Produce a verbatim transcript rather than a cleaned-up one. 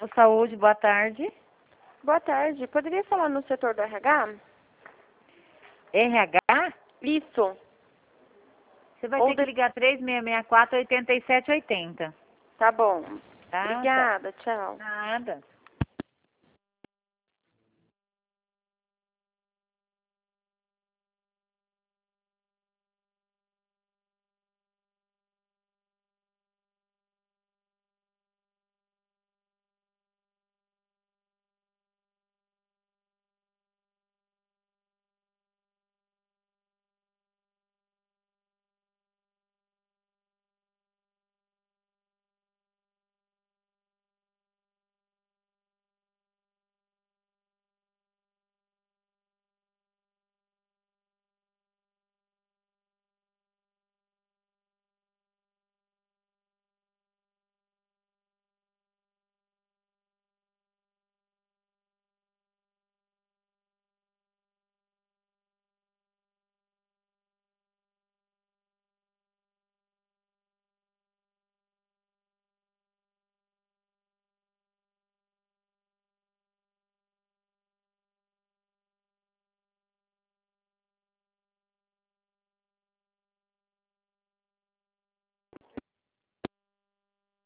Saúde, boa tarde. Boa tarde. Poderia falar no setor do R H? R H? Isso. Você vai Ou ter que de- ligar três seis seis quatro, oito sete oito zero. Tá bom. Tá? Obrigada. Tchau. Nada.